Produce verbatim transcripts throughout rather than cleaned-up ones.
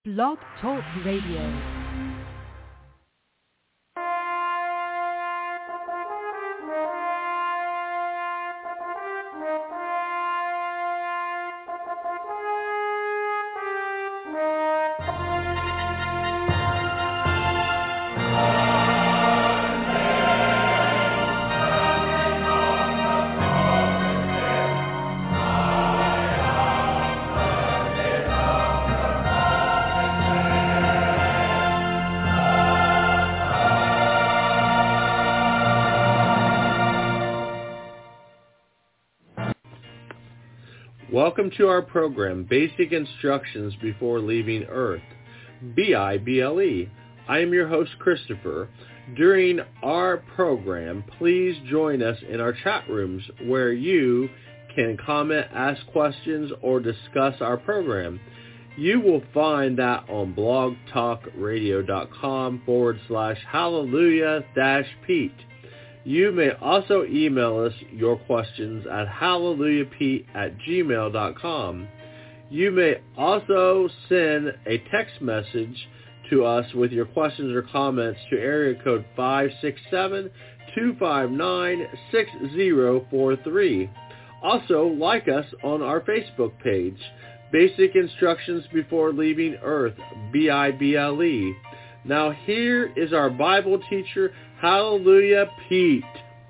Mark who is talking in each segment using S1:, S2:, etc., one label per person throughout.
S1: Blog Talk Radio.
S2: Welcome to our program, Basic Instructions Before Leaving Earth, B I B L E. I am your host, Christopher. During our program, please join us in our chat rooms where you can comment, ask questions, or discuss our program. You will find that on blogtalkradio.com forward slash hallelujah dash Pete. You may also email us your questions at hallelujahpete at gmail dot com. You may also send a text message to us with your questions or comments to area code five six seven, two five nine, six zero four three. Also, like us on our Facebook page, Basic Instructions Before Leaving Earth, B I B L E. Now here is our Bible teacher, Hallelujah Pete.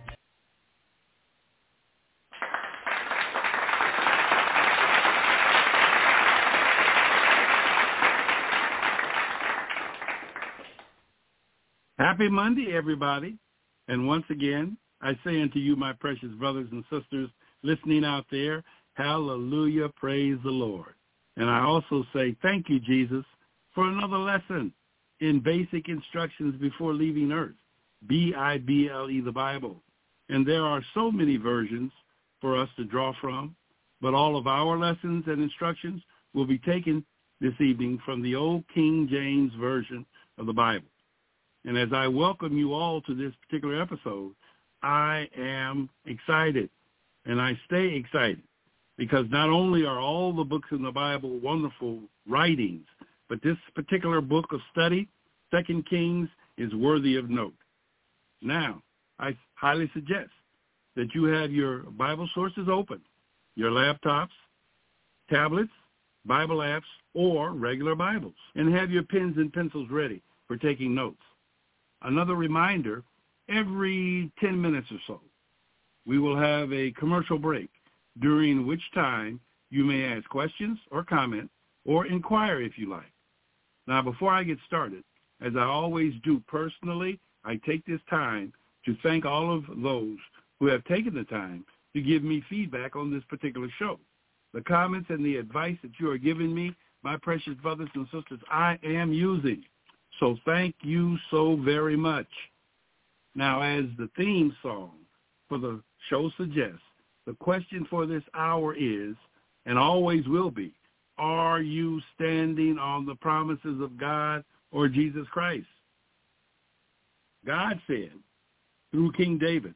S3: Happy Monday, everybody. And once again, I say unto you, my precious brothers and sisters listening out there, hallelujah, praise the Lord. And I also say thank you, Jesus, for another lesson in Basic Instructions Before Leaving Earth, B I B L E, the Bible. And there are so many versions for us to draw from, but all of our lessons and instructions will be taken this evening from the old King James Version of the Bible. And as I welcome you all to this particular episode, I am excited, and I stay excited, because not only are all the books in the Bible wonderful writings, but this particular book of study, Second Kings, is worthy of note. Now, I highly suggest that you have your Bible sources open, your laptops, tablets, Bible apps, or regular Bibles, and have your pens and pencils ready for taking notes. Another reminder, every ten minutes or so, we will have a commercial break, during which time you may ask questions or comment or inquire if you like. Now, before I get started, as I always do personally, I take this time to thank all of those who have taken the time to give me feedback on this particular show. The comments and the advice that you are giving me, my precious brothers and sisters, I am using. So thank you so very much. Now, as the theme song for the show suggests, the question for this hour is, and always will be, are you standing on the promises of God or Jesus Christ? God said, through King David,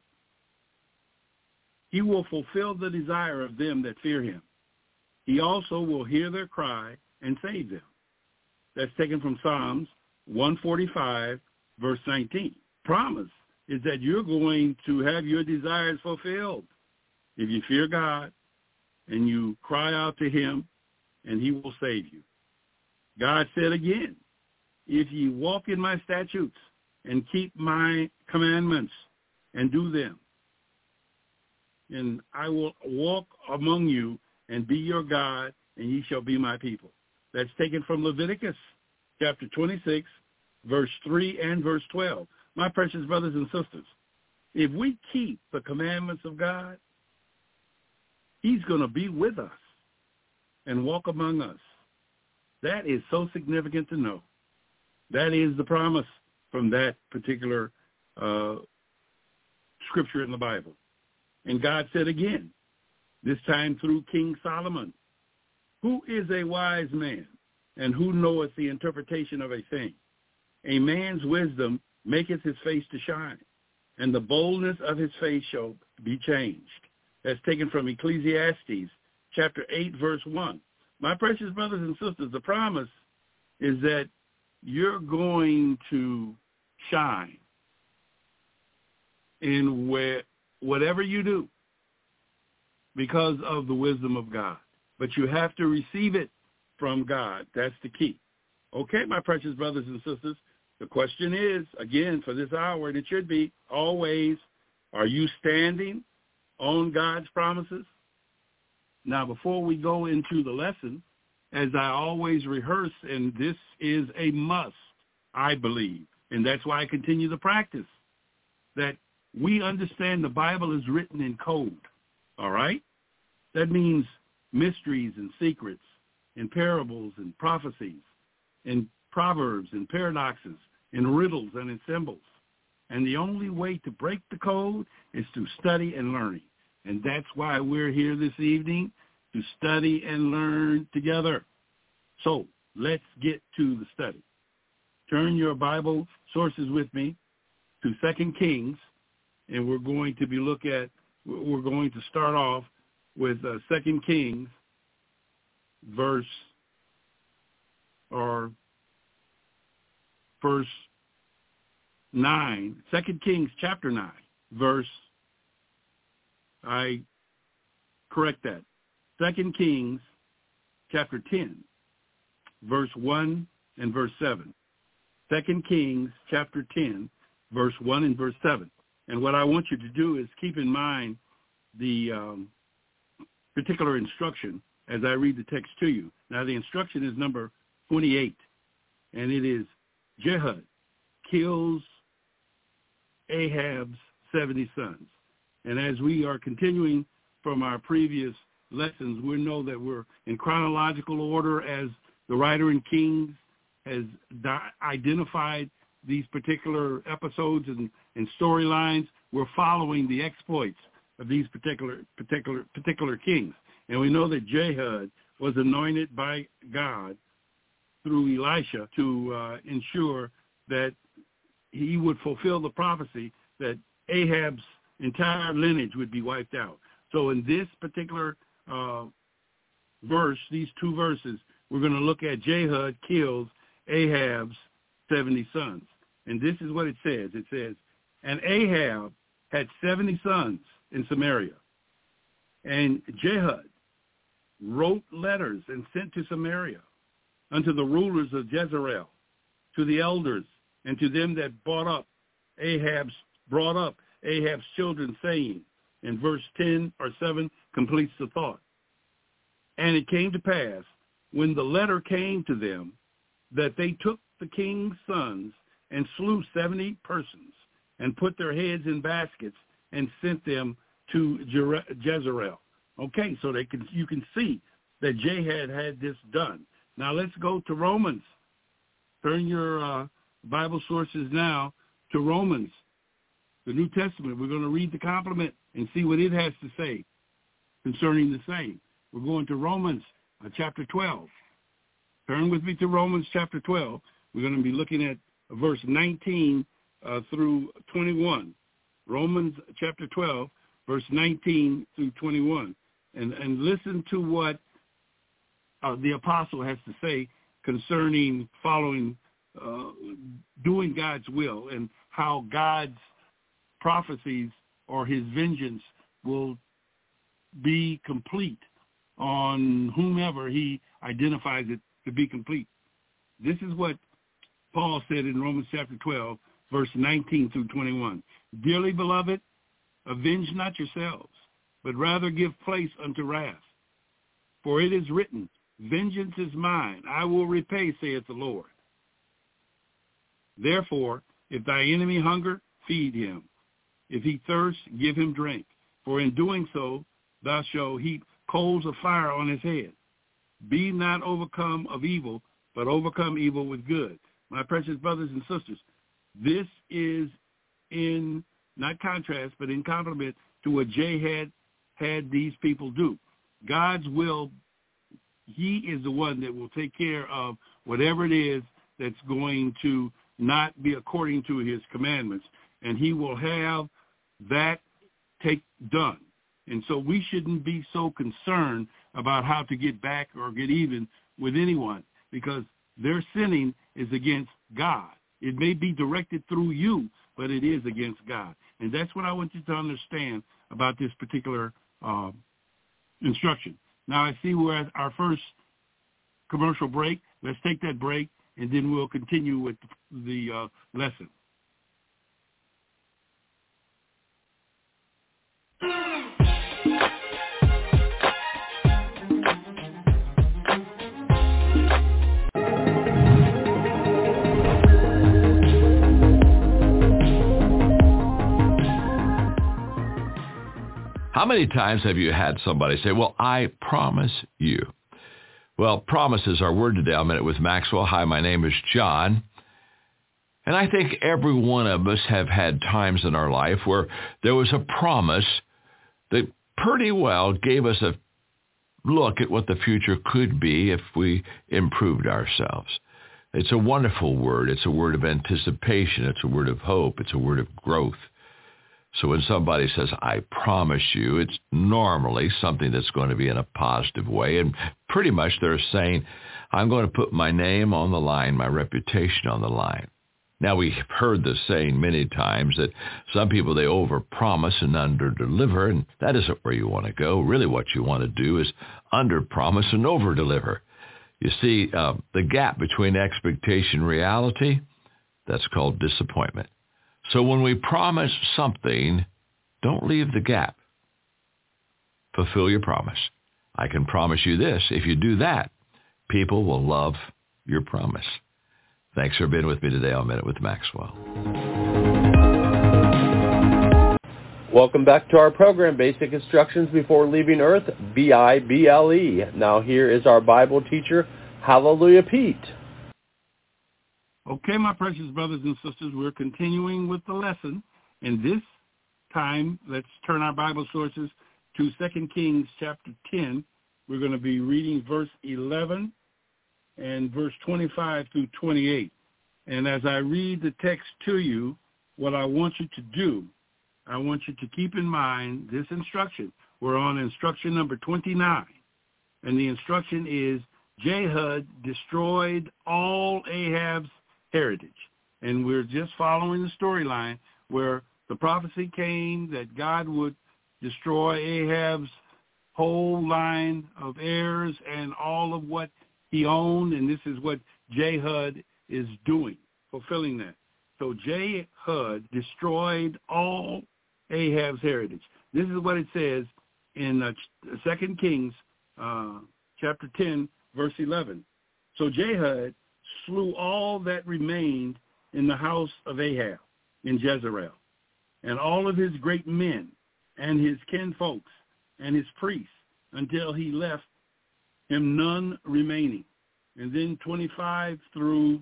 S3: he will fulfill the desire of them that fear him. He also will hear their cry and save them. That's taken from Psalms one forty-five, verse nineteen. Promise is that you're going to have your desires fulfilled if you fear God and you cry out to him, and he will save you. God said again, if ye walk in my statutes and keep my commandments and do them, and I will walk among you and be your God, and ye shall be my people. That's taken from Leviticus chapter twenty-six, verse three and verse twelve. My precious brothers and sisters, if we keep the commandments of God, he's going to be with us and walk among us. That is so significant to know. That is the promise from that particular uh, scripture in the Bible. And God said again, this time through King Solomon, who is a wise man, and who knoweth the interpretation of a thing? A man's wisdom maketh his face to shine, and the boldness of his face shall be changed. That's taken from Ecclesiastes chapter eight, verse one. My precious brothers and sisters, the promise is that you're going to shine in where, whatever you do because of the wisdom of God. But you have to receive it from God. That's the key. Okay, my precious brothers and sisters, the question is, again, for this hour, and it should be always, are you standing on God's promises? Now, before we go into the lesson, as I always rehearse, and this is a must, I believe, and that's why I continue the practice, that we understand the Bible is written in code, all right? That means mysteries and secrets and parables and prophecies and proverbs and paradoxes and riddles and in symbols. And the only way to break the code is through study and learning. And that's why we're here this evening, to study and learn together. So let's get to the study. Turn your Bible sources with me to Second Kings, and we're going to be look at, we're going to start off with uh, Second Kings, verse, or verse nine, Second Kings chapter nine, verse, I correct that, Second Kings chapter ten, verse one and verse seven. Second Kings chapter ten, verse one and verse seven. And what I want you to do is keep in mind the um, particular instruction as I read the text to you. Now, the instruction is number twenty-eight, and it is, Jehud kills Ahab's seventy sons. And as we are continuing from our previous lessons, we know that we're in chronological order as the writer in Kings has di- identified these particular episodes and, and storylines. We're following the exploits of these particular particular particular kings. And we know that Jehud was anointed by God through Elisha to uh, ensure that he would fulfill the prophecy that Ahab's entire lineage would be wiped out. So in this particular uh, verse, these two verses, we're going to look at Jehud kills Ahab's seventy sons. And this is what it says. It says, and Ahab had seventy sons in Samaria. And Jehud wrote letters and sent to Samaria unto the rulers of Jezreel, to the elders, and to them that brought up Ahab's, brought up Ahab's children, saying, and verse ten or seven completes the thought. And it came to pass, when the letter came to them, that they took the king's sons and slew seventy persons, and put their heads in baskets, and sent them to Jezreel. Okay, so they can, you can see that Jehud had this done. Now let's go to Romans. Turn your uh, Bible sources now to Romans, the New Testament. We're going to read the complement and see what it has to say concerning the same. We're going to Romans uh, chapter twelve. Turn with me to Romans chapter twelve. We're going to be looking at verse nineteen uh, through twenty-one. Romans chapter twelve, verse nineteen through twenty-one. And, and listen to what uh, the apostle has to say concerning following, uh, doing God's will, and how God's prophecies or his vengeance will be complete on whomever he identifies it to be complete. This is what Paul said in Romans chapter twelve, verse nineteen through twenty-one. Dearly beloved, avenge not yourselves, but rather give place unto wrath. For it is written, vengeance is mine, I will repay, saith the Lord. Therefore, if thy enemy hunger, feed him. If he thirst, give him drink. For in doing so, thou shalt heap coals of fire on his head. Be not overcome of evil, but overcome evil with good. My precious brothers and sisters, this is in, not contrast, but in complement to what Jehud had these people do. God's will, he is the one that will take care of whatever it is that's going to not be according to his commandments, and he will have that take done. And so we shouldn't be so concerned about how to get back or get even with anyone, because Their sinning is against God. It may be directed through you, but it is against God. And that's what I want you to understand about this particular uh, instruction. Now, I see we're at our first commercial break. Let's take that break, and then we'll continue with the uh, lesson.
S4: How many times have you had somebody say, well, I promise you? Well, promise is our word today. I'm in it with Maxwell. Hi, my name is John. And I think every one of us have had times in our life where there was a promise that pretty well gave us a look at what the future could be if we improved ourselves. It's a wonderful word. It's a word of anticipation. It's a word of hope. It's a word of growth. So when somebody says, I promise you, it's normally something that's going to be in a positive way. And pretty much they're saying, I'm going to put my name on the line, my reputation on the line. Now, we've heard this saying many times that some people, they overpromise and underdeliver, and that isn't where you want to go. Really what you want to do is underpromise and overdeliver. You see, uh, the gap between expectation and reality, that's called disappointment. So when we promise something, don't leave the gap. Fulfill your promise. I can promise you this. If you do that, people will love your promise. Thanks for being with me today on Minute with Maxwell.
S2: Welcome back to our program, Basic Instructions Before Leaving Earth, B I B L E. Now here is our Bible teacher, Hallelujah Pete.
S3: Okay, my precious brothers and sisters, we're continuing with the lesson. And this time, let's turn our Bible sources to Second Kings chapter ten. We're going to be reading verse eleven and verse twenty-five through twenty-eight. And as I read the text to you, what I want you to do, I want you to keep in mind this instruction. We're on instruction number twenty-nine. And the instruction is, Jehud destroyed all Ahab's heritage. And we're just following the storyline where the prophecy came that God would destroy Ahab's whole line of heirs and all of what he owned, and this is what Jehud is doing, fulfilling that. So Jehud destroyed all Ahab's heritage. This is what it says in uh, Second Kings uh, chapter ten, verse eleven. So Jehud slew all that remained in the house of Ahab in Jezreel, and all of his great men and his kinfolks and his priests, until he left him none remaining. And then twenty-five through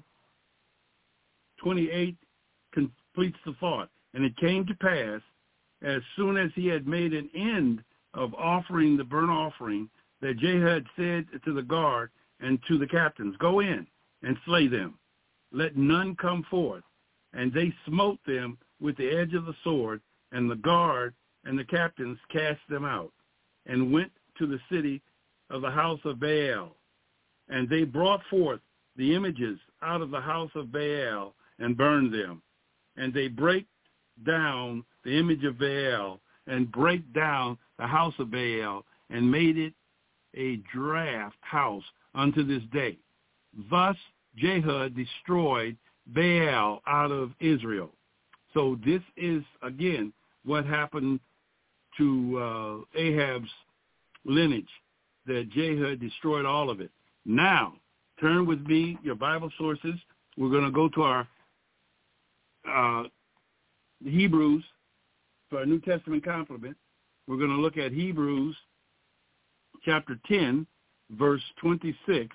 S3: twenty-eight completes the thought. And it came to pass, as soon as he had made an end of offering the burnt offering, that Jehud said to the guard and to the captains, go in and slay them. Let none come forth. And they smote them with the edge of the sword, and the guard and the captains cast them out, and went to the city of the house of Baal. And they brought forth the images out of the house of Baal and burned them. And they break down the image of Baal and break down the house of Baal and made it a draft house unto this day. Thus Jehud destroyed Baal out of Israel. So this is, again, what happened to uh, Ahab's lineage, that Jehud destroyed all of it. Now, turn with me, your Bible sources. We're going to go to our uh, Hebrews, for our New Testament complement. We're going to look at Hebrews chapter ten, verse twenty-six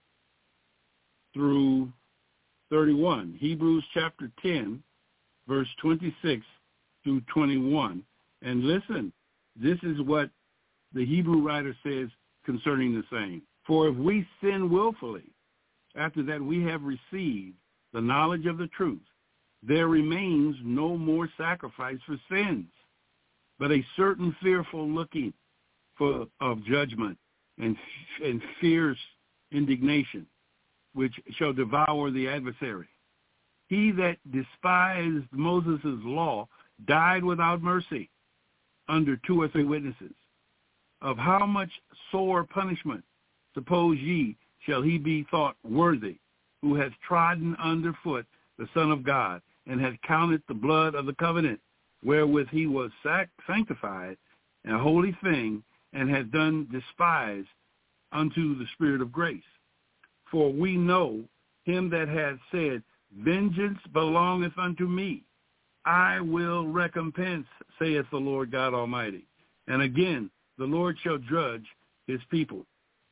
S3: through thirty-one. Hebrews chapter ten, verse twenty-six through twenty-one. And listen, this is what the Hebrew writer says concerning the same. For if we sin willfully, after that we have received the knowledge of the truth, there remains no more sacrifice for sins, but a certain fearful looking for of judgment and and fierce indignation, which shall devour the adversary. He that despised Moses' law died without mercy under two or three witnesses. Of how much sore punishment, suppose ye, shall he be thought worthy, who hath trodden under foot the Son of God, and hath counted the blood of the covenant, wherewith he was sac- sanctified, a holy thing, and hath done despise unto the Spirit of grace. For we know him that hath said, vengeance belongeth unto me. I will recompense, saith the Lord God Almighty. And again, the Lord shall judge his people.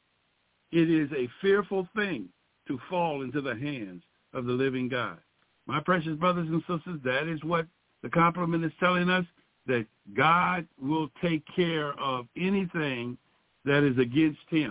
S3: It is a fearful thing to fall into the hands of the living God. My precious brothers and sisters, that is what the compliment is telling us, that God will take care of anything that is against him.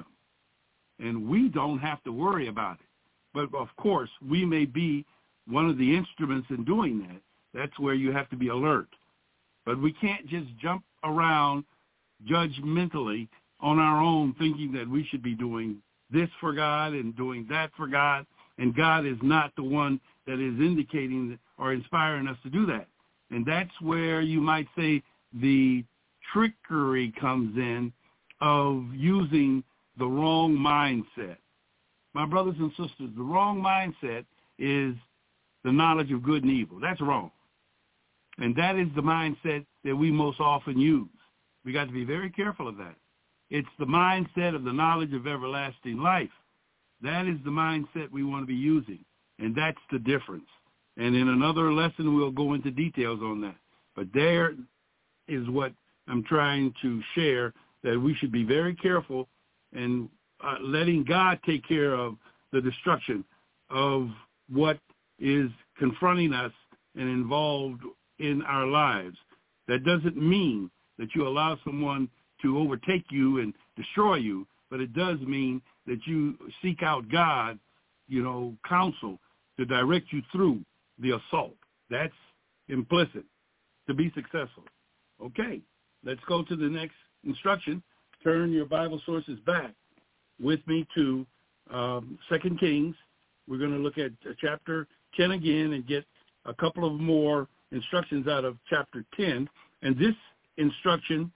S3: And we don't have to worry about it. But, of course, we may be one of the instruments in doing that. That's where you have to be alert. But we can't just jump around judgmentally on our own thinking that we should be doing this for God and doing that for God, and God is not the one that is indicating or inspiring us to do that. And that's where you might say the trickery comes in of using the wrong mindset. My brothers and sisters, the wrong mindset is the knowledge of good and evil. That's wrong. And that is the mindset that we most often use. We got to be very careful of that. It's the mindset of the knowledge of everlasting life. That is the mindset we want to be using, and that's the difference. And in another lesson, we'll go into details on that. But there is what I'm trying to share, that we should be very careful and uh, letting God take care of the destruction of what is confronting us and involved in our lives. That doesn't mean that you allow someone to overtake you and destroy you, but it does mean that you seek out God, you know, counsel to direct you through the assault. That's implicit to be successful. Okay, let's go to the next instruction. Turn your Bible sources back with me to um, Second Kings. We're going to look at uh, chapter ten again and get a couple of more instructions out of chapter ten. And this instruction,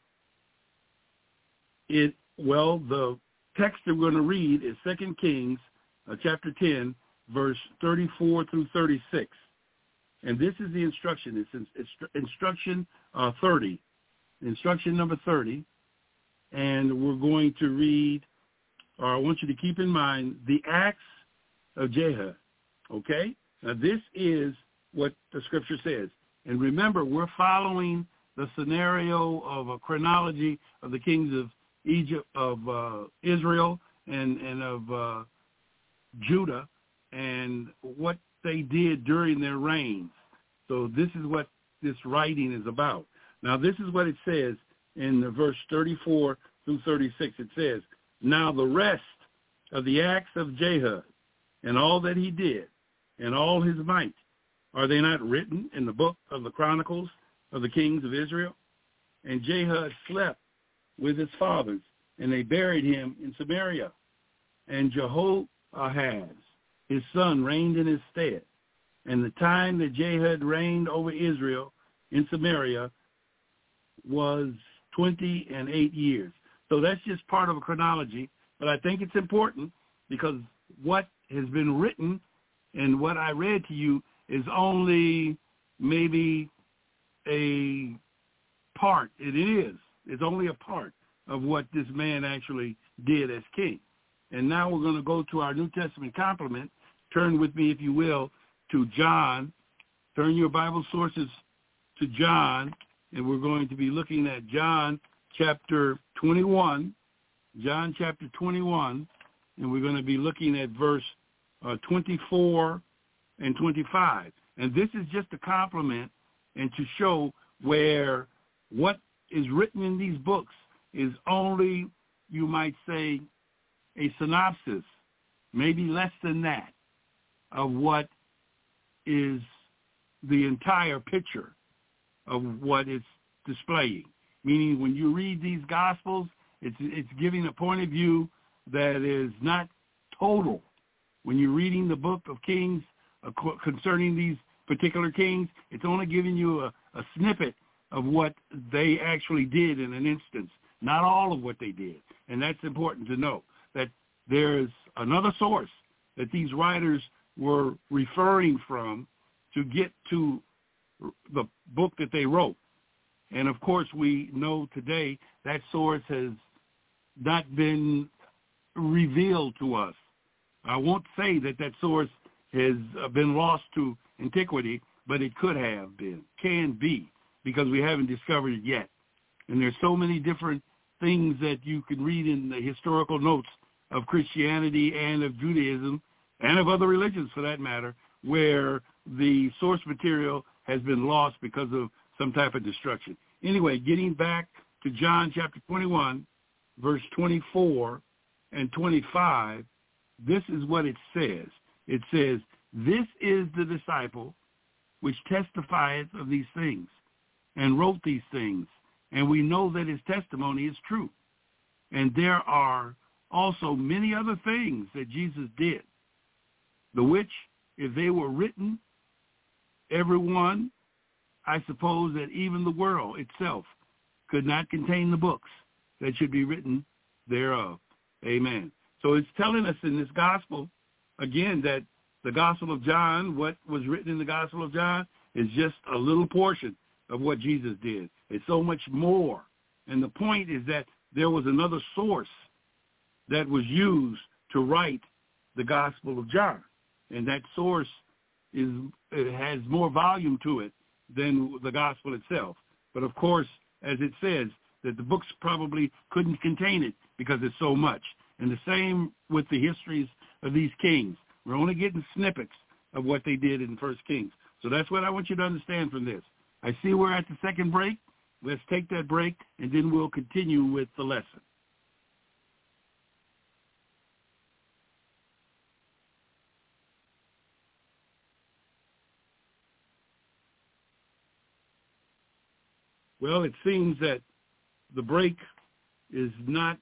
S3: it well, the text that we're going to read is Second Kings uh, chapter ten, verse thirty-four through thirty-six. And this is the instruction. It's, it's instruction uh, thirty, instruction number thirty. And we're going to read, or I want you to keep in mind, the acts of Jehu. Okay? Now, this is what the scripture says. And remember, we're following the scenario of a chronology of the kings of Egypt, of uh, Israel, and, and of uh, Judah, and what they did during their reigns. So this is what this writing is about. Now, this is what it says in the verse thirty-four through thirty-six. It says, now the rest of the acts of Jehu and all that he did and all his might, are they not written in the book of the Chronicles of the kings of Israel? And Jehu slept with his fathers, and they buried him in Samaria. And Jehoahaz, his son, reigned in his stead. And the time that Jehu reigned over Israel in Samaria was twenty and eight years. So that's just part of a chronology, but I think it's important because what has been written and what I read to you is only maybe a part. It is. It's only a part of what this man actually did as king. And now we're going to go to our New Testament complement. Turn with me, if you will, to John. Turn your Bible sources to John, and we're going to be looking at John chapter twenty-one. John chapter twenty-one, and we're going to be looking at verse uh, twenty-four and twenty-five. And this is just a complement and to show where what is written in these books is only, you might say, a synopsis, maybe less than that, of what is the entire picture of what it's displaying. Meaning when you read these Gospels, it's, it's giving a point of view that is not total. When you're reading the book of Kings uh, concerning these particular kings, it's only giving you a, a snippet of what they actually did in an instance, not all of what they did. And that's important to know, that there's another source that these writers were referring from to get to the book that they wrote. And, of course, we know today that source has not been revealed to us. I won't say that that source has been lost to antiquity, but it could have been, can be, because we haven't discovered it yet. And there's so many different things that you can read in the historical notes of Christianity and of Judaism and of other religions, for that matter, where the source material has been lost because of some type of destruction. Anyway, getting back to John chapter twenty-one, verse twenty-four and twenty-five, this is what it says. It says, "This is the disciple which testifieth of these things, and wrote these things, and we know that his testimony is true. And there are also many other things that Jesus did, the which, if they were written, every one, I suppose that even the world itself could not contain the books that should be written thereof." Amen. So it's telling us in this gospel, again, that the Gospel of John, what was written in the Gospel of John, is just a little portion of what Jesus did. It's so much more. And the point is that there was another source that was used to write the Gospel of John. And that source is it has more volume to it than the Gospel itself. But, of course, as it says, that the books probably couldn't contain it because it's so much. And the same with the histories of these kings. We're only getting snippets of what they did in First Kings. So that's what I want you to understand from this. I see we're at the second break. Let's take that break, and then we'll continue with the lesson. Well, it seems that the break is not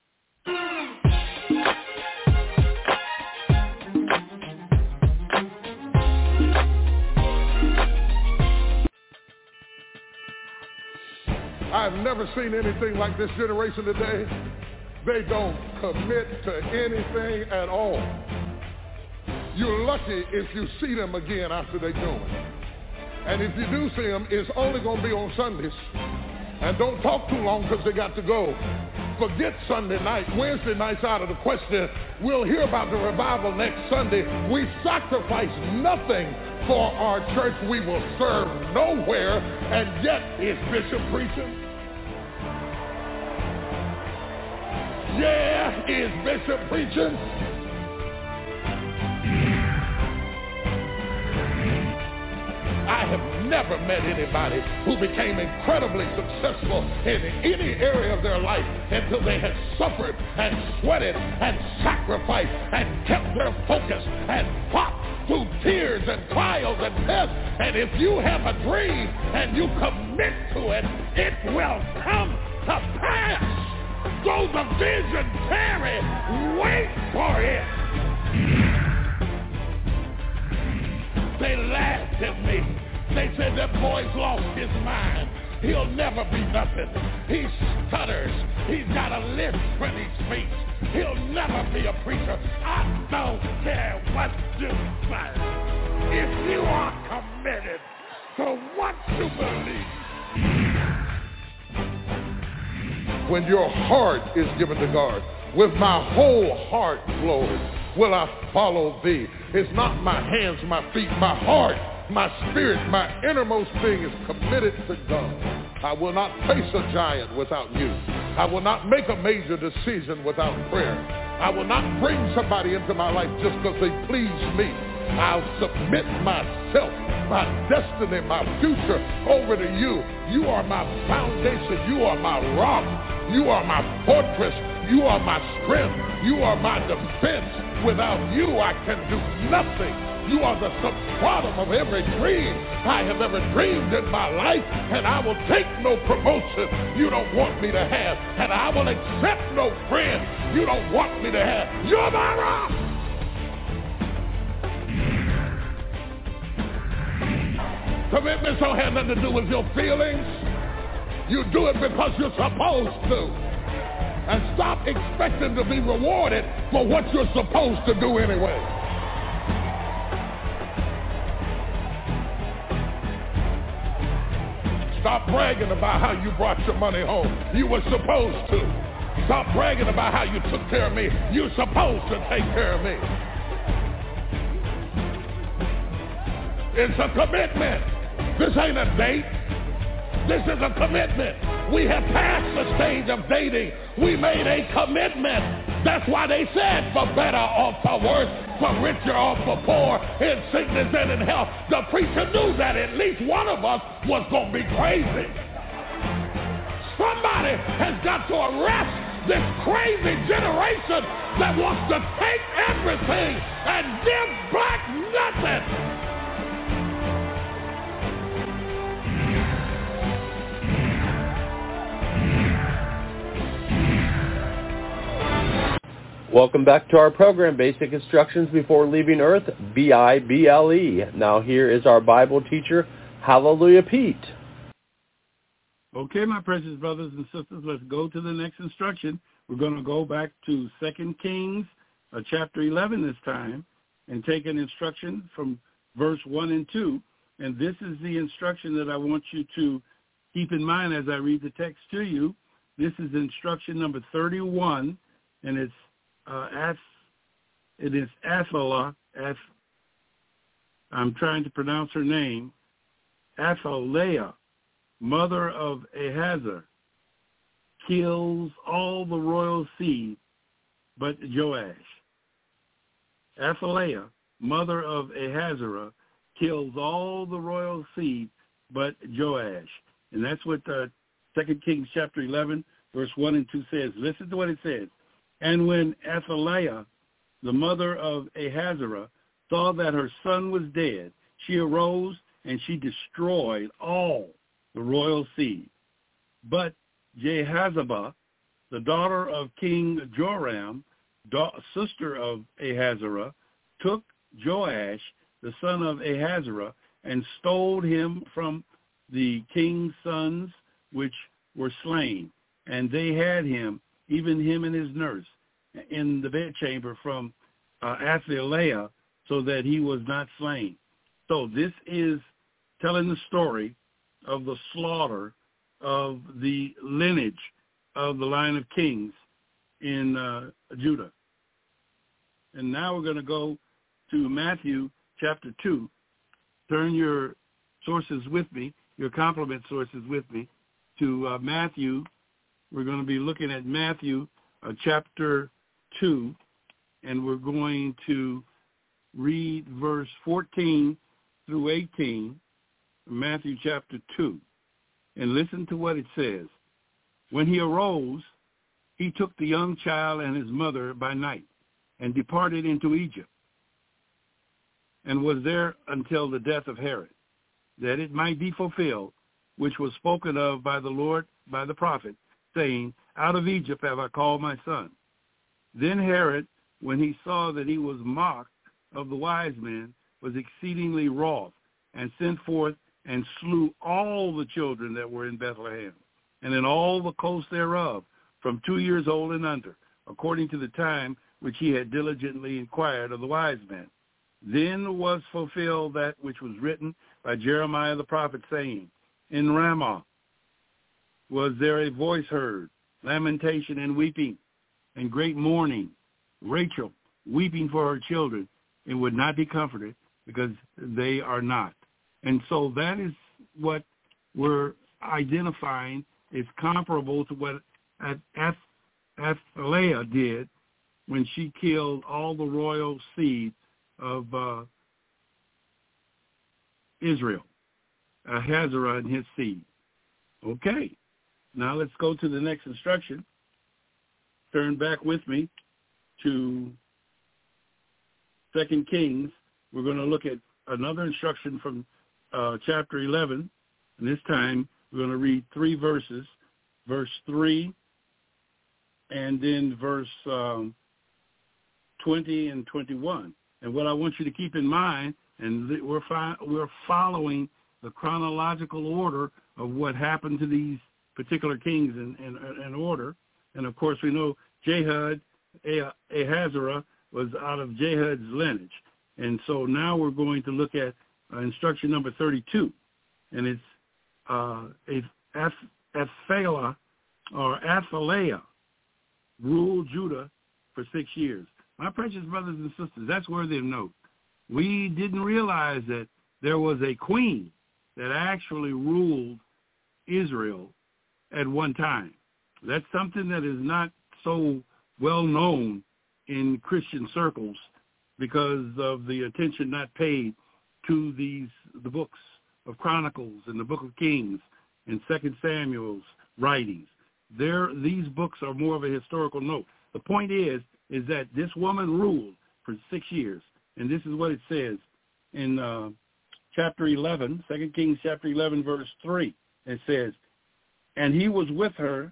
S5: I've never seen anything like this generation today. They don't commit to anything at all. You're lucky if you see them again after they join. And if you do see them, it's only going to be on Sundays. And don't talk too long because they got to go. Forget Sunday night. Wednesday night's out of the question. We'll hear about the revival next Sunday. We sacrifice nothing for our church. We will serve nowhere. And yet, is Bishop preaching? Yeah, is Bishop preaching? I have never met anybody who became incredibly successful in any area of their life until they had suffered and sweated and sacrificed and kept their focus and fought through tears and trials and tests. And if you have a dream and you commit to it, it will come to pass. Though the vision tarry, wait for it. They laughed at me. They said that boy's lost his mind. He'll never be nothing. He stutters. He's got a lisp when he speaks. He'll never be a preacher. I don't care what you say. If you are committed to what you believe. When your heart is given to God, with my whole heart, Lord, will I follow thee. It's not my hands, my feet, my heart, my spirit, my innermost being is committed to God. I will not face a giant without you. I will not make a major decision without prayer. I will not bring somebody into my life just because they please me. I'll submit myself, my destiny, my future over to you. You are my foundation. You are my rock. You are my fortress. You are my strength. You are my defense. Without you, I can do nothing. You are the substratum of every dream I have ever dreamed in my life, and I will take no promotion you don't want me to have, and I will accept no friend you don't want me to have. You're my rock. commitments don't have nothing to do with your feelings. You do it because you're supposed to. And stop expecting to be rewarded for what you're supposed to do anyway. Stop bragging about how you brought your money home. You were supposed to. Stop bragging about how you took care of me. You're supposed to take care of me. It's a commitment. This ain't a date. This is a commitment. We have passed the stage of dating. We made a commitment. That's why they said for better or for worse, for richer or for poor, in sickness and in health. The preacher knew that at least one of us was going to be crazy. Somebody has got to arrest this crazy generation that wants to take everything and give back nothing.
S2: Welcome back to our program, Basic Instructions Before Leaving Earth, B I B L E. Now here is our Bible teacher, Hallelujah Pete.
S3: Okay, my precious brothers and sisters, let's go to the next instruction. We're going to go back to Second Kings, uh, chapter eleven this time, and take an instruction from verse one and two. And this is the instruction that I want you to keep in mind as I read the text to you. This is instruction number thirty-one, and it's uh, as, it is Athaliah, as I'm trying to pronounce her name, Athaliah, mother of Ahazar, kills all the royal seed but Joash. Athaliah, mother of Ahazar, kills all the royal seed but Joash. And that's what uh, Second Kings chapter eleven, verse one and two says. Listen to what it says. And when Athaliah, the mother of Ahazar, saw that her son was dead, she arose and she destroyed all the royal seed. But Jehazabah, the daughter of King Joram, da- sister of Ahazarah, took Joash, the son of Ahazarah, and stole him from the king's sons which were slain. And they had him, even him and his nurse, in the bedchamber from uh, Athaliah, so that he was not slain. So this is telling the story of the slaughter of the lineage of the line of kings in uh, Judah. And now we're going to go to Matthew chapter two. Turn your sources with me, your complement sources with me, to uh, Matthew. We're going to be looking at Matthew uh, chapter two, and we're going to read verse fourteen through eighteen, Matthew chapter two. And listen to what it says. When he arose, he took the young child and his mother by night and departed into Egypt, and was there until the death of Herod, that it might be fulfilled, which was spoken of by the Lord, by the prophet, saying, out of Egypt have I called my son. Then Herod, when he saw that he was mocked of the wise men, was exceedingly wroth, and sent forth and slew all the children that were in Bethlehem, and in all the coasts thereof, from two years old and under, according to the time which he had diligently inquired of the wise men. Then was fulfilled that which was written by Jeremiah the prophet, saying, in Ramah was there a voice heard, lamentation and weeping, and great mourning, Rachel weeping for her children, and would not be comforted, because they are not. And so that is what we're identifying is comparable to what Athaliah did when she killed all the royal seed of uh, Israel, Ahazarah and his seed. Okay, now let's go to the next instruction. Turn back with me to Second Kings. We're going to look at another instruction from uh, chapter eleven, and this time we're going to read three verses, verse three, and then verse um, twenty and twenty-one. And what I want you to keep in mind, and we're fi- we're following the chronological order of what happened to these particular kings in, in, in order. And, of course, we know Jehud, Ahazerah, was out of Jehud's lineage. And so now we're going to look at uh, instruction number thirty-two. And it's uh, Athaliah, or Athaliah, ruled Judah for six years. My precious brothers and sisters, that's worthy of note. We didn't realize that there was a queen that actually ruled Israel at one time. That's something that is not so well known in Christian circles because of the attention not paid to these the books of Chronicles and the Book of Kings and Second Samuel's writings. There, these books are more of a historical note. The point is, is that this woman ruled for six years, and this is what it says in uh, chapter eleven, Second Kings chapter eleven, verse three. It says, "And he was with her,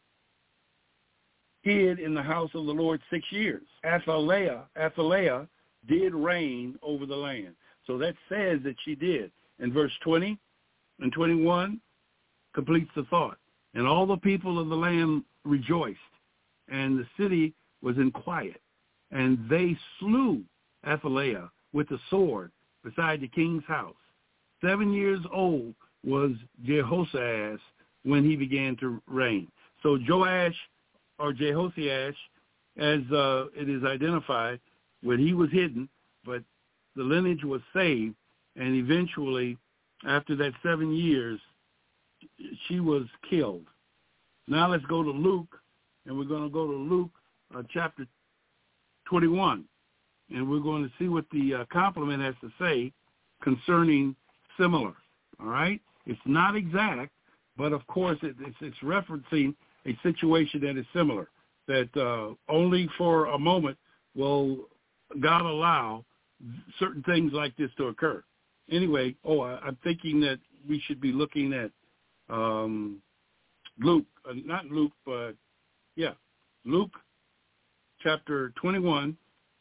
S3: hid in the house of the Lord six years. Athaliah, Athaliah did reign over the land." So that says that she did. And verse twenty and twenty-one completes the thought. "And all the people of the land rejoiced, and the city was in quiet. And they slew Athaliah with the sword beside the king's house. Seven years old was Jehoshaphat when he began to reign." So Joash, or Jehoshaphat, as uh, it is identified, when he was hidden, but the lineage was saved, and eventually, after that seven years, she was killed. Now let's go to Luke, and we're going to go to Luke uh, chapter twenty-one, and we're going to see what the uh, complement has to say concerning similar, all right? It's not exact, but of course it, it's, it's referencing a situation that is similar, that uh, only for a moment will God allow certain things like this to occur. Anyway, oh, I, I'm thinking that we should be looking at um, Luke, uh, not Luke, but, yeah, Luke chapter twenty-one,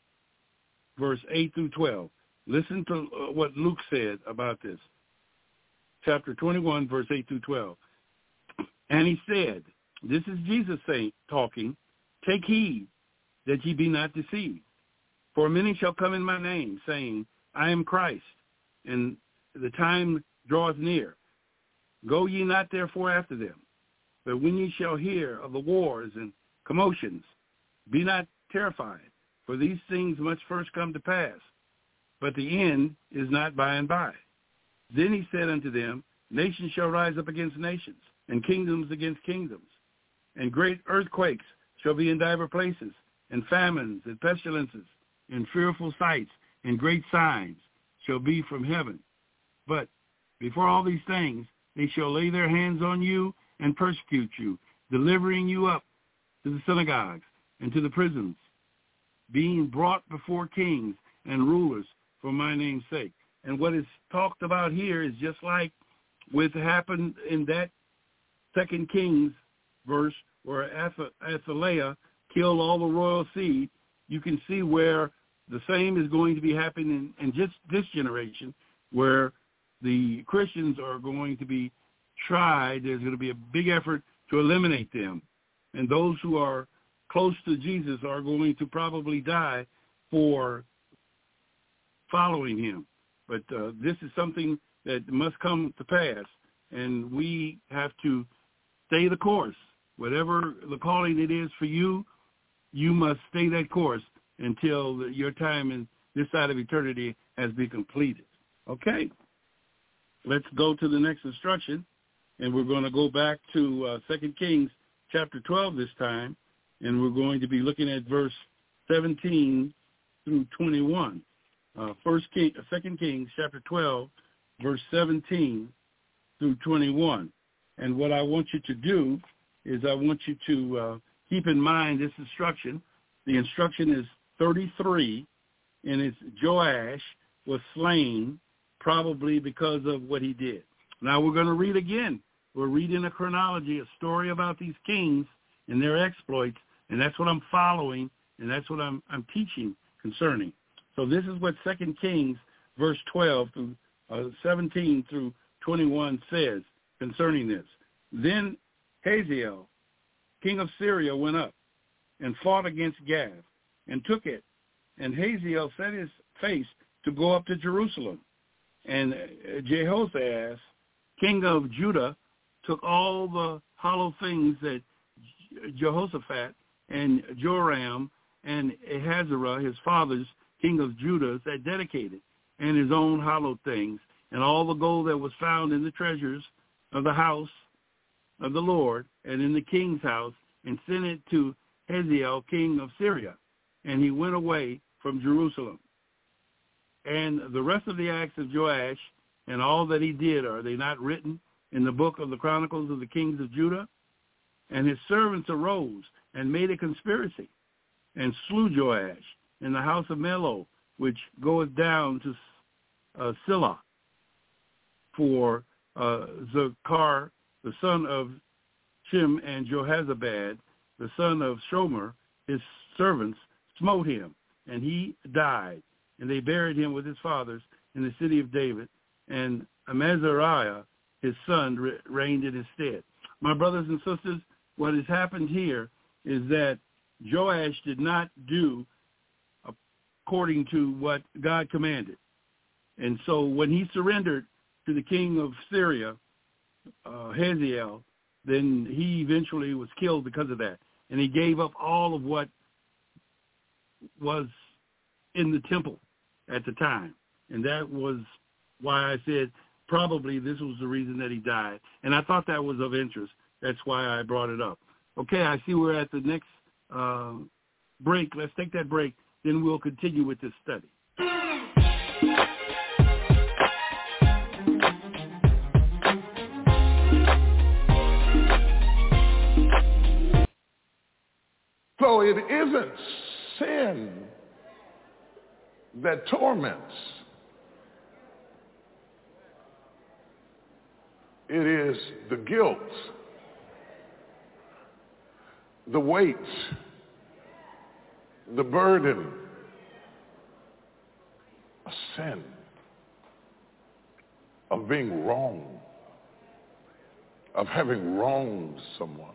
S3: verse eight through twelve. Listen to uh, what Luke said about this. Chapter twenty-one, verse eight through twelve. "And he said," this is Jesus saying, talking, "Take heed that ye be not deceived. For many shall come in my name, saying, I am Christ, and the time draweth near. Go ye not therefore after them. But when ye shall hear of the wars and commotions, be not terrified, for these things must first come to pass, but the end is not by and by. Then he said unto them, Nations shall rise up against nations, and kingdoms against kingdoms, and great earthquakes shall be in divers places, and famines and pestilences, and fearful sights, and great signs shall be from heaven. But before all these things, they shall lay their hands on you and persecute you, delivering you up to the synagogues and to the prisons, being brought before kings and rulers for my name's sake." And what is talked about here is just like what happened in that Second Kings verse where Athaliah killed all the royal seed. You can see where the same is going to be happening in, in just this generation, where the Christians are going to be tried. There's going to be a big effort to eliminate them. And those who are close to Jesus are going to probably die for following him. But uh, this is something that must come to pass, and we have to stay the course. Whatever the calling it is for you, you must stay that course until the, your time in this side of eternity has been completed. Okay, let's go to the next instruction, and we're going to go back to uh, Second Kings chapter twelve this time, and we're going to be looking at verse seventeen through twenty-one. Uh, First King, Second Kings chapter twelve, verse seventeen through twenty-one. And what I want you to do is I want you to uh, keep in mind this instruction. The instruction is thirty-three, and it's Joash was slain probably because of what he did. Now we're going to read again. We're reading a chronology, a story about these kings and their exploits, and that's what I'm following, and that's what I'm, I'm teaching concerning. So this is what Second Kings, verse twelve through uh, seventeen through twenty-one says concerning this. Then Hazael, king of Syria, went up and fought against Gath and took it. And Hazael set his face to go up to Jerusalem. And Jehoshaphat, king of Judah, took all the hollow things that Jehoshaphat and Joram and Ahazerah, his fathers, king of Judah, had dedicated, and his own hallowed things, and all the gold that was found in the treasures of the house of the Lord and in the king's house, and sent it to Hazael, king of Syria. And he went away from Jerusalem. And the rest of the acts of Joash and all that he did, are they not written in the book of the Chronicles of the Kings of Judah? And his servants arose and made a conspiracy and slew Joash in the house of Millo, which goeth down to uh, Silla. For uh, Zechar, the son of Shim, and Jehozabad, the son of Shomer, his servants, smote him, and he died. And they buried him with his fathers in the city of David, and Amaziah, his son, re- reigned in his stead. My brothers and sisters, what has happened here is that Joash did not do according to what God commanded. And so when he surrendered to the king of Syria, uh, Hazael, then he eventually was killed because of that. And he gave up all of what was in the temple at the time. And that was why I said probably this was the reason that he died. And I thought that was of interest. That's why I brought it up. Okay, I see we're at the next uh, break. Let's take that break. Then we'll continue with this study.
S5: So it isn't sin that torments. It is the guilt, the weight, the burden of sin, of being wrong, of having wronged someone,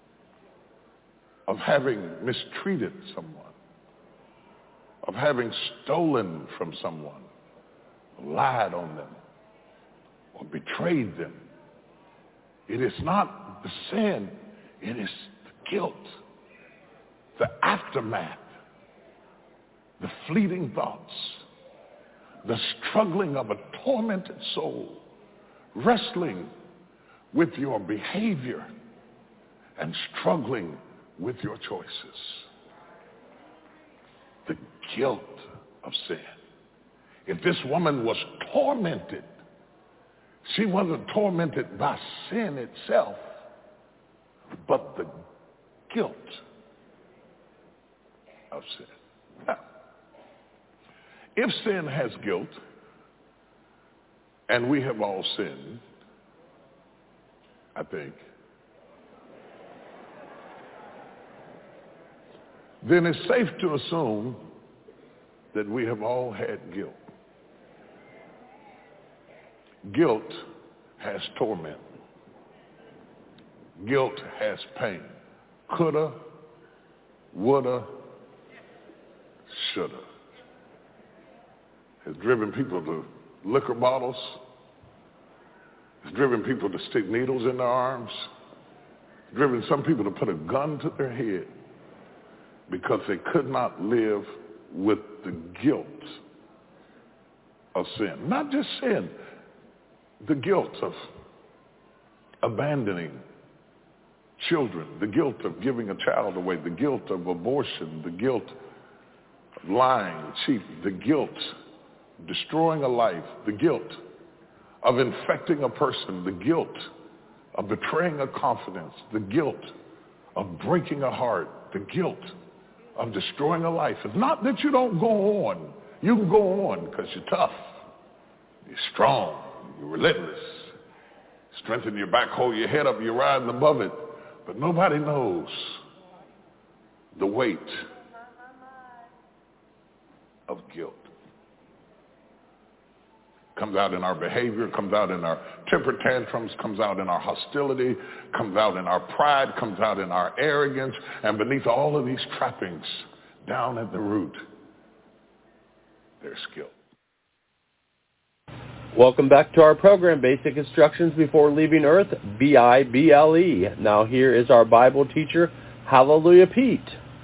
S5: of having mistreated someone, of having stolen from someone, lied on them, or betrayed them. It is not the sin, it is the guilt, the aftermath, the fleeting thoughts, the struggling of a tormented soul, wrestling with your behavior and struggling with your choices. The guilt of sin. If this woman was tormented, she wasn't tormented by sin itself, but the guilt of sin. Now, if sin has guilt, and we have all sinned, I think, then it's safe to assume that we have all had guilt. Guilt has torment. Guilt has pain. Coulda, woulda, shoulda. Has driven people to liquor bottles. Has driven people to stick needles in their arms. Driven some people to put a gun to their head because they could not live with the guilt of sin. Not just sin, the guilt of abandoning children, the guilt of giving a child away, the guilt of abortion, the guilt of lying, cheating, the guilt of destroying a life, the guilt of infecting a person, the guilt of betraying a confidence, the guilt of breaking a heart, the guilt of destroying a life. It's not that you don't go on. You can go on because you're tough, you're strong, you're relentless. Strengthen your back, hold your head up, you're riding above it. But nobody knows the weight of guilt. Comes out in our behavior, comes out in our temper tantrums, comes out in our hostility, comes out in our pride, comes out in our arrogance, and beneath all of these trappings, down at the root, there's skill.
S2: Welcome back to our program, Basic Instructions Before Leaving Earth, B I B L E. Now here is our Bible teacher, Hallelujah Pete.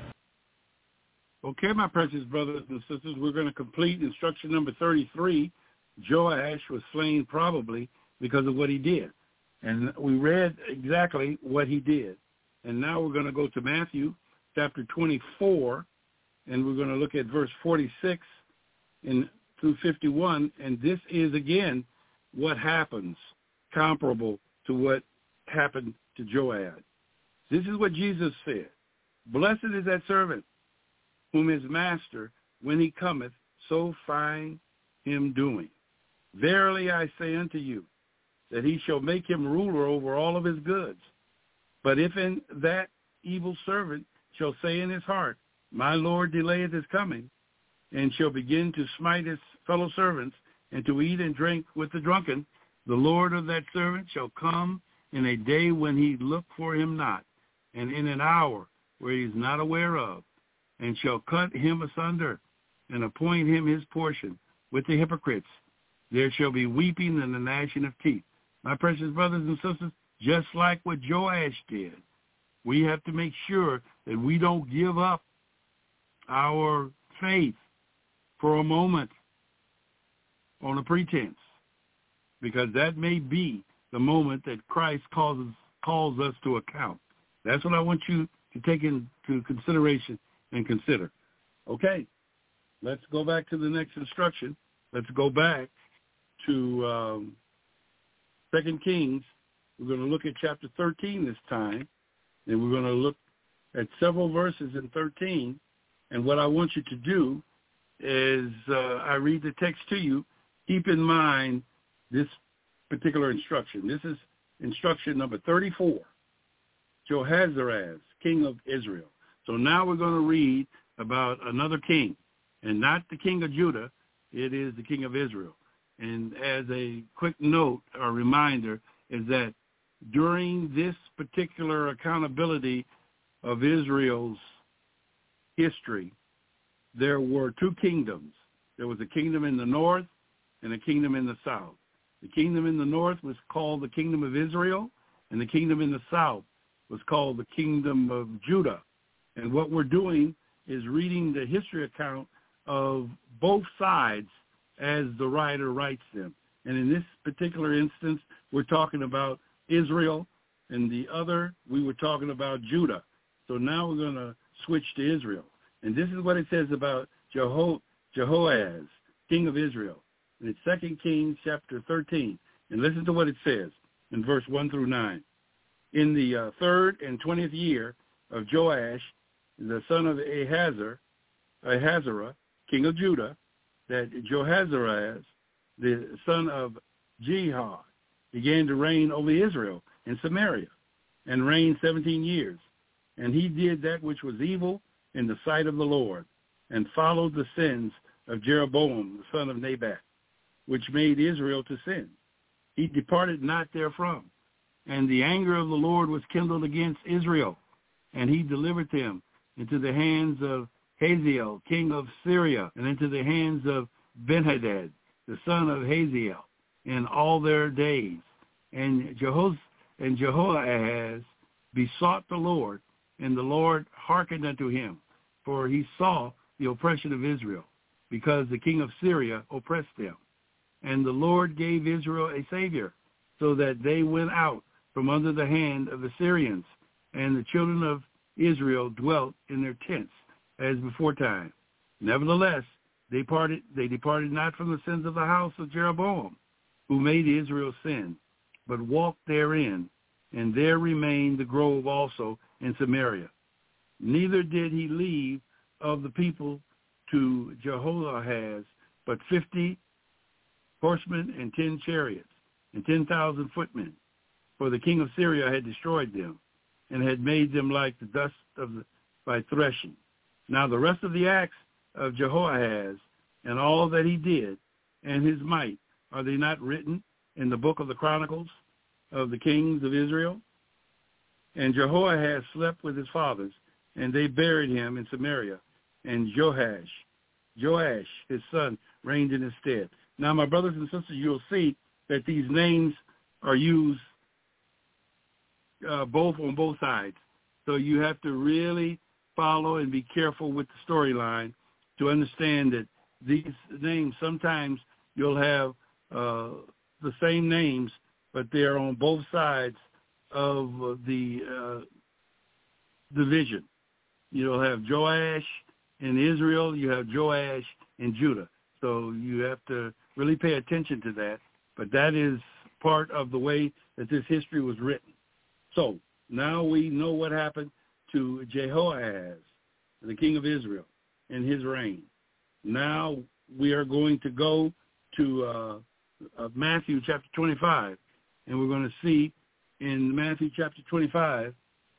S3: Okay, my precious brothers and sisters, we're going to complete instruction number thirty-three. Joash was slain probably because of what he did. And we read exactly what he did. And now we're going to go to Matthew chapter twenty-four, and we're going to look at verse forty-six and through fifty-one, and this is, again, what happens, comparable to what happened to Joab. This is what Jesus said. Blessed is that servant whom his master, when he cometh, so find him doing. Verily I say unto you, that he shall make him ruler over all of his goods. But if in that evil servant shall say in his heart, my Lord delayeth his coming, and shall begin to smite his fellow servants, and to eat and drink with the drunken, the Lord of that servant shall come in a day when he look for him not, and in an hour where he is not aware of, and shall cut him asunder, and appoint him his portion with the hypocrites. There shall be weeping and the gnashing of teeth. My precious brothers and sisters, just like what Joash did, we have to make sure that we don't give up our faith for a moment on a pretense, because that may be the moment that Christ calls, calls us to account. That's what I want you to take into consideration and consider. Okay, let's go back to the next instruction. Let's go back to um, Second Kings. We're going to look at chapter thirteen this time, and we're going to look at several verses in thirteen. And what I want you to do is uh, I read the text to you. Keep in mind this particular instruction. This is instruction number thirty-four. Jehoahaz, king of Israel. So now we're going to read about another king, and not the king of Judah. It is the king of Israel. And as a quick note or reminder is that during this particular accountability of Israel's history, there were two kingdoms. There was a kingdom in the north and a kingdom in the south. The kingdom in the north was called the kingdom of Israel, and the kingdom in the south was called the kingdom of Judah. And what we're doing is reading the history account of both sides as the writer writes them. And in this particular instance, we're talking about Israel, and the other, we were talking about Judah. So now we're going to switch to Israel. And this is what it says about Jeho- Jehoahaz, king of Israel. And it's Second Kings chapter thirteen. And listen to what it says in verse one through nine. In the uh, third and twentieth year of Joash, the son of Ahazar, Ahazarah, king of Judah, that Jehoahaz, the son of Jehud, began to reign over Israel in Samaria, and reigned seventeen years. And he did that which was evil in the sight of the Lord, and followed the sins of Jeroboam, the son of Nebat, which made Israel to sin. He departed not therefrom. And the anger of the Lord was kindled against Israel, and he delivered them into the hands of Hazael, king of Syria, and into the hands of Benhadad, the son of Hazael, in all their days. And Jeho- and Jehoahaz besought the Lord, and the Lord hearkened unto him, for he saw the oppression of Israel, because the king of Syria oppressed them. And the Lord gave Israel a savior, so that they went out from under the hand of the Syrians, and the children of Israel dwelt in their tents as before time. Nevertheless, they parted, they departed not from the sins of the house of Jeroboam, who made Israel sin, but walked therein, and there remained the grove also in Samaria. Neither did he leave of the people to Jehoahaz, but fifty horsemen and ten chariots, and ten thousand footmen, for the king of Syria had destroyed them, and had made them like the dust of the, by threshing. Now the rest of the acts of Jehoahaz, and all that he did, and his might, are they not written in the book of the Chronicles of the kings of Israel? And Jehoahaz slept with his fathers, and they buried him in Samaria. And Joash, Joash, his son, reigned in his stead. Now, my brothers and sisters, you'll see that these names are used uh, both on both sides. So you have to really follow and be careful with the storyline to understand that these names, sometimes you'll have uh, the same names, but they're on both sides of the uh, division. You'll have Joash in Israel, you have Joash in Judah. So you have to really pay attention to that. But that is part of the way that this history was written. So now we know what happened to Jehoahaz, the king of Israel, in his reign. Now we are going to go to uh, uh, Matthew chapter twenty-five, and we're going to see in Matthew chapter twenty-five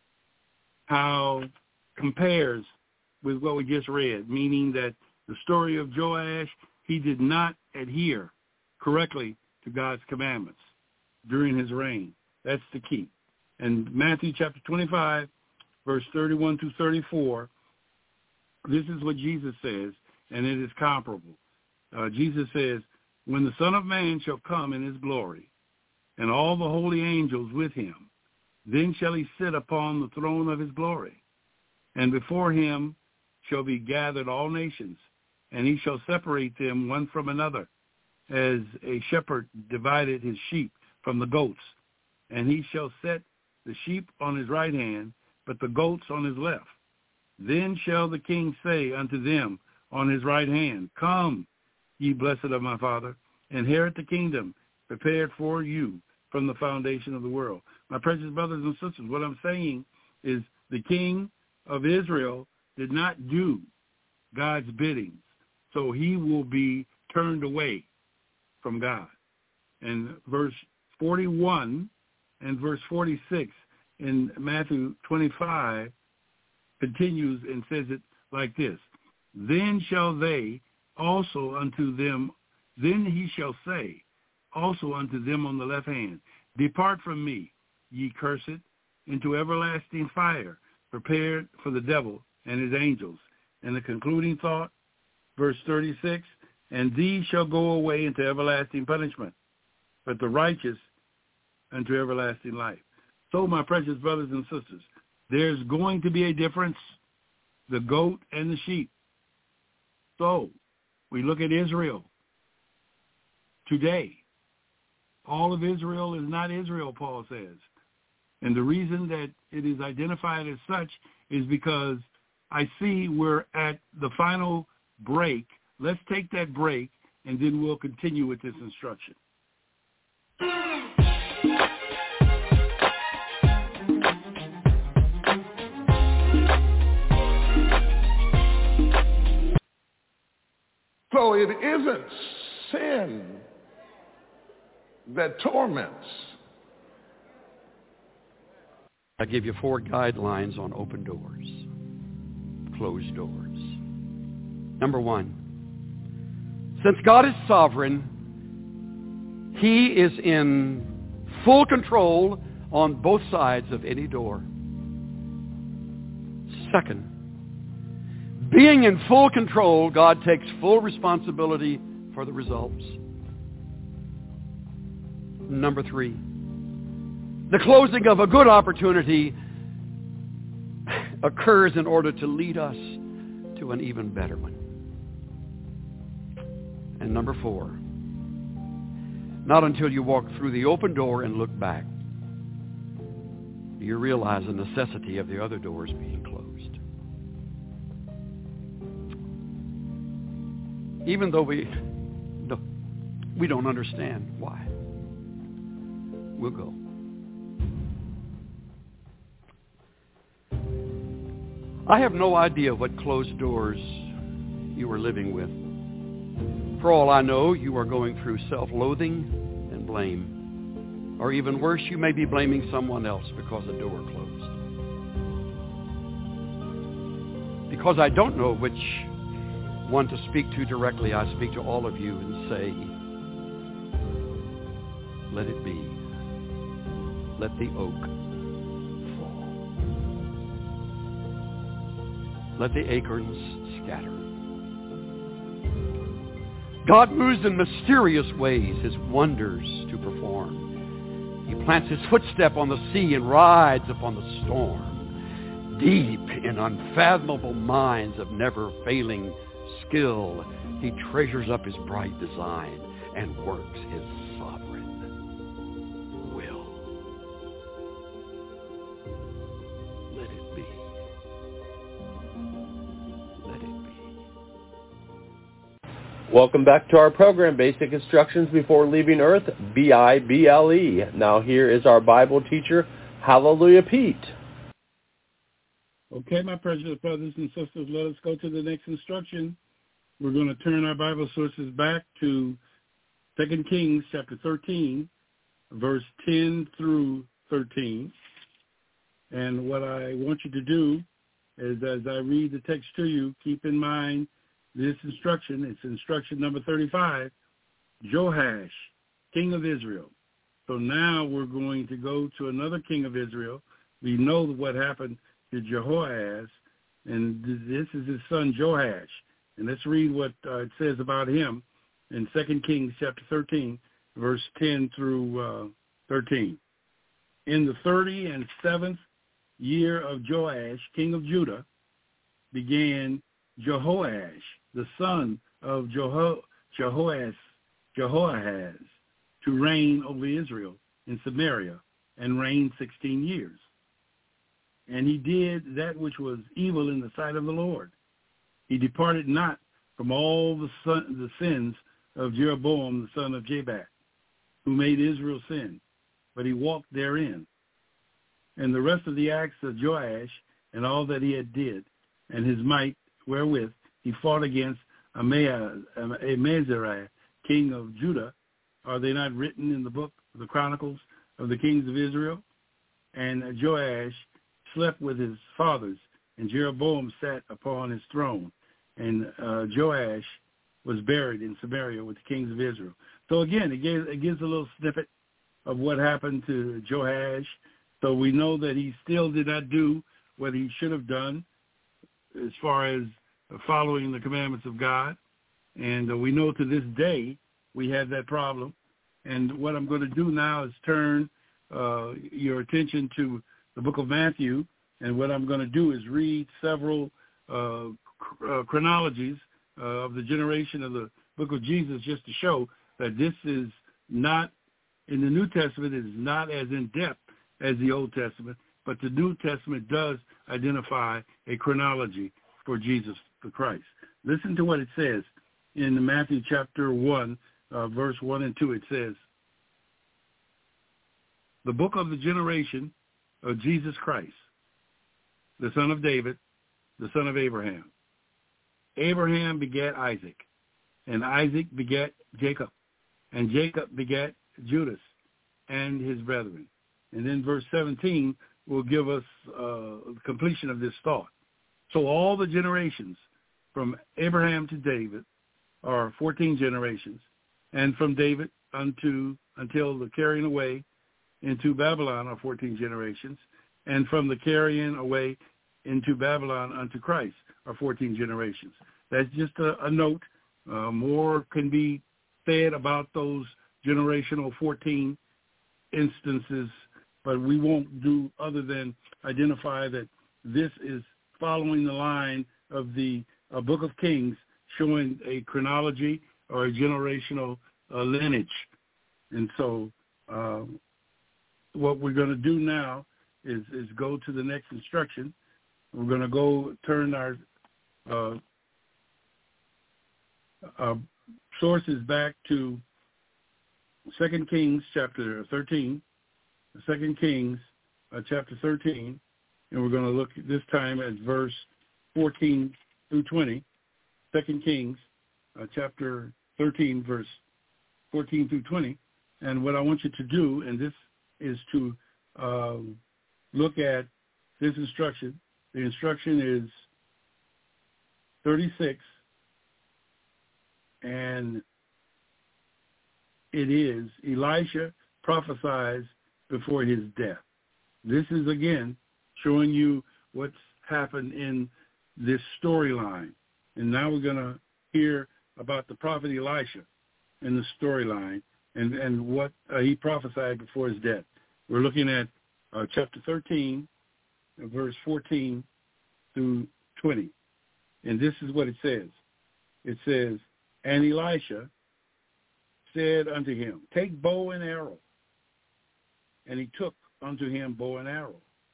S3: how it compares with what we just read, meaning that the story of Joash, he did not adhere correctly to God's commandments during his reign. That's the key. And Matthew chapter twenty-five, verse thirty-one through thirty-four, this is what Jesus says, and it is comparable. Uh, Jesus says, when the Son of Man shall come in his glory, and all the holy angels with him, then shall he sit upon the throne of his glory. And before him shall be gathered all nations, and he shall separate them one from another, as a shepherd divided his sheep from the goats. And he shall set the sheep on his right hand, but the goats on his left. Then shall the king say unto them on his right hand, come, ye blessed of my Father, inherit the kingdom prepared for you from the foundation of the world. My precious brothers and sisters, what I'm saying is the king of Israel did not do God's biddings, so he will be turned away from God. And verse forty-one and verse forty-six in Matthew twenty-five continues and says it like this. Then shall they also unto them, then he shall say also unto them on the left hand, depart from me, ye cursed, into everlasting fire, prepared for the devil and his angels. And the concluding thought, verse thirty-six, and these shall go away into everlasting punishment, but the righteous unto everlasting life. So, my precious brothers and sisters, there's going to be a difference, the goat and the sheep. So, we look at Israel today. All of Israel is not Israel, Paul says. And the reason that it is identified as such is because I see we're at the final break. Let's take that break, and then we'll continue with this instruction.
S5: So it isn't sin that torments.
S6: I give you four guidelines on open doors, closed doors. Number one, since God is sovereign, he is in full control on both sides of any door. Second, being in full control, God takes full responsibility for the results. Number three, the closing of a good opportunity occurs in order to lead us to an even better one. And number four, not until you walk through the open door and look back do you realize the necessity of the other doors being closed. Even though we don't, we don't understand why. We'll go. I have no idea what closed doors you are living with. For all I know, you are going through self-loathing and blame. Or even worse, you may be blaming someone else because a door closed. Because I don't know which one to speak to directly, I speak to all of you and say, let it be. Let the oak fall. Let the acorns scatter. God moves in mysterious ways, his wonders to perform. He plants his footstep on the sea and rides upon the storm. Deep in unfathomable minds of never-failing skill, he treasures up his bright design and works his sovereign will. Let it be. Let it be.
S2: Welcome back to our program, Basic Instructions Before Leaving Earth, B I B L E. Now here is our Bible teacher, Hallelujah Pete.
S3: Okay, my precious brothers and sisters, let us go to the next instruction. We're going to turn our Bible sources back to Second Kings chapter thirteen, verse ten through thirteen. And what I want you to do is, as I read the text to you, keep in mind this instruction. It's instruction number thirty-five, Joash, king of Israel. So now we're going to go to another king of Israel. We know what happened to Jehoahaz, and this is his son Joash. And let's read what uh, it says about him in Second Kings chapter thirteen, verse ten through uh, thirteen. In the thirty and seventh year of Joash, king of Judah, began Jehoash, the son of Jeho- Jehoahaz, Jehoahaz, to reign over Israel in Samaria, and reigned sixteen years. And he did that which was evil in the sight of the Lord. He departed not from all the, son, the sins of Jeroboam, the son of Jabat, who made Israel sin, but he walked therein. And the rest of the acts of Joash, and all that he had did, and his might wherewith he fought against Amaziah, king of Judah, are they not written in the book of the Chronicles of the kings of Israel? And Joash slept with his fathers, and Jeroboam sat upon his throne. And uh, Joash was buried in Samaria with the kings of Israel. So again, it gives, it gives a little snippet of what happened to Joash. So we know that he still did not do what he should have done as far as following the commandments of God. And uh, we know to this day we have that problem. And what I'm going to do now is turn uh, your attention to the book of Matthew. And what I'm going to do is read several uh, uh, chronologies uh, of the generation of the book of Jesus, just to show that this is not, in the New Testament, it is not as in-depth as the Old Testament, but the New Testament does identify a chronology for Jesus the Christ. Listen to what it says in Matthew chapter one, uh, verse one and two. It says, the book of the generation of Jesus Christ, the son of David, the son of Abraham. Abraham begat Isaac, and Isaac begat Jacob, and Jacob begat Judas and his brethren. And then verse seventeen will give us uh, the completion of this thought. So all the generations from Abraham to David are fourteen generations, and from David unto until the carrying away into Babylon are fourteen generations, and from the carrying away into Babylon unto Christ are fourteen generations. That's just a, a note. Uh, more can be said about those generational fourteen instances, but we won't do other than identify that this is following the line of the uh, Book of Kings, showing a chronology or a generational uh, lineage. And so uh, what we're going to do now is, is go to the next instruction. We're going to go turn our uh, uh, sources back to Second Kings chapter thirteen, Second Kings uh, chapter thirteen, and we're going to look this time at verse fourteen through twenty. Second Kings uh, chapter thirteen, verse fourteen through twenty. And what I want you to do, and this is to um, look at this instruction. The instruction is thirty-six, and it is Elisha prophesies before his death. This is, again, showing you what's happened in this storyline. And now we're going to hear about the prophet Elisha in the storyline and, and what uh, he prophesied before his death. We're looking at uh, chapter thirteen, verse fourteen through twenty. And this is what it says. It says, and Elisha said unto him, take bow and arrow. And he took unto him bow and arrow.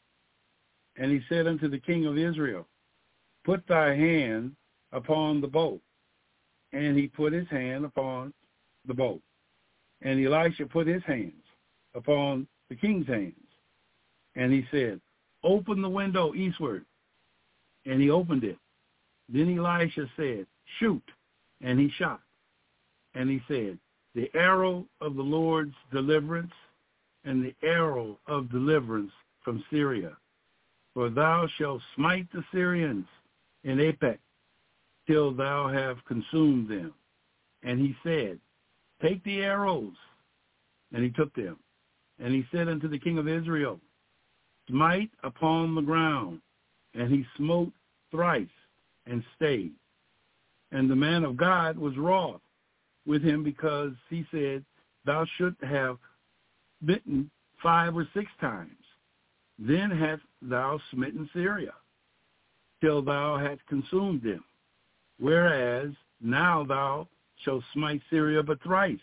S3: And he said unto the king of Israel, put thy hand upon the bow. And he put his hand upon the bow. And Elisha put his hands upon the king's hands. And he said, open the window eastward. And he opened it. Then Elisha said, shoot. And he shot. And he said, the arrow of the Lord's deliverance and the arrow of deliverance from Syria. For thou shalt smite the Syrians in Aphek till thou have consumed them. And he said, take the arrows. And he took them. And he said unto the king of Israel, smite upon the ground. And he smote thrice and stayed. And the man of God was wroth with him because he said, thou shouldst have bitten five or six times. Then hast thou smitten Syria till thou hast consumed them. Whereas now thou shalt smite Syria but thrice.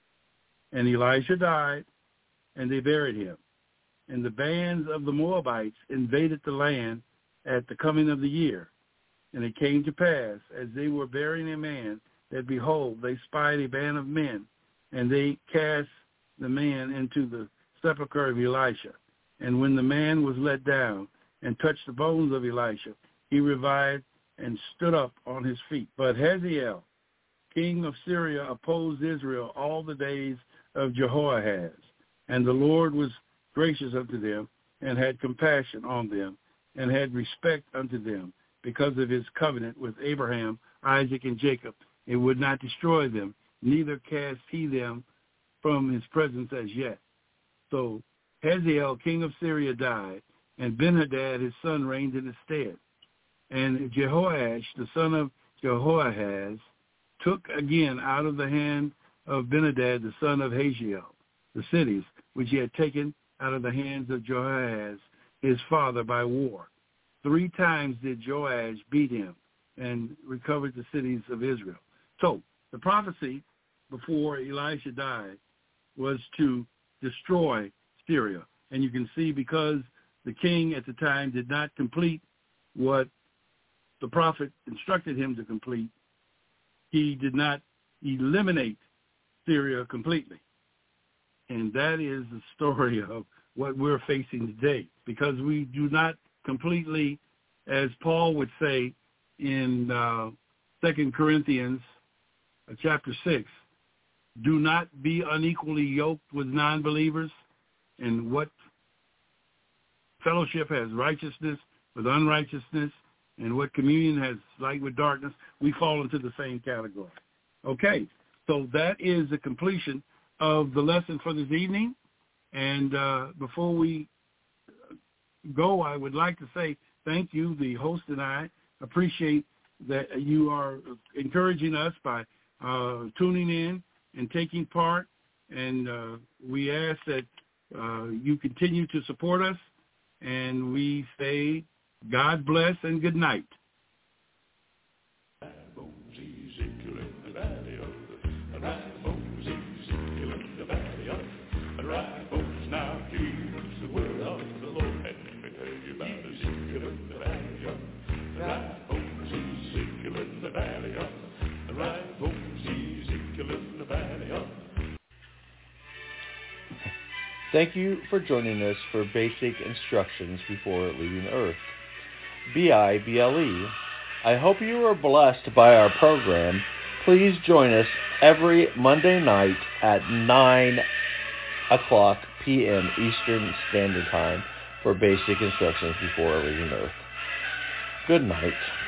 S3: And Elisha died, and they buried him. And the bands of the Moabites invaded the land at the coming of the year. And it came to pass, as they were burying a man, that behold, they spied a band of men, and they cast the man into the sepulchre of Elisha. And when the man was let down and touched the bones of Elisha, he revived and stood up on his feet. But Hazael, king of Syria, opposed Israel all the days of Jehoahaz. And the Lord was gracious unto them, and had compassion on them, and had respect unto them, because of his covenant with Abraham, Isaac, and Jacob. It would not destroy them, neither cast he them from his presence as yet. So Hazael, king of Syria, died, and Ben-Hadad, his son, reigned in his stead. And Jehoash, the son of Jehoahaz, took again out of the hand of Ben-Hadad, the son of Hazael, the cities which he had taken out of the hands of Jehoahaz, his father, by war. Three times did Joash beat him and recovered the cities of Israel. So the prophecy before Elisha died was to destroy Syria. And you can see because the king at the time did not complete what the prophet instructed him to complete, he did not eliminate Syria completely. And that is the story of what we're facing today, because we do not completely, as Paul would say in uh, Second Corinthians uh, chapter six, do not be unequally yoked with non-believers. And what fellowship has righteousness with unrighteousness, and what communion has light with darkness, we fall into the same category. Okay, so that is the completion of the lesson for this evening. And uh, before we go, I would like to say thank you. The host and I appreciate that you are encouraging us by uh, tuning in and taking part. And uh, we ask that uh, you continue to support us. And we say God bless and good night.
S2: Thank you for joining us for Basic Instructions Before Leaving Earth. B I B L E. I hope you are blessed by our program. Please join us every Monday night at nine o'clock p.m. Eastern Standard Time for Basic Instructions Before Leaving Earth. Good night.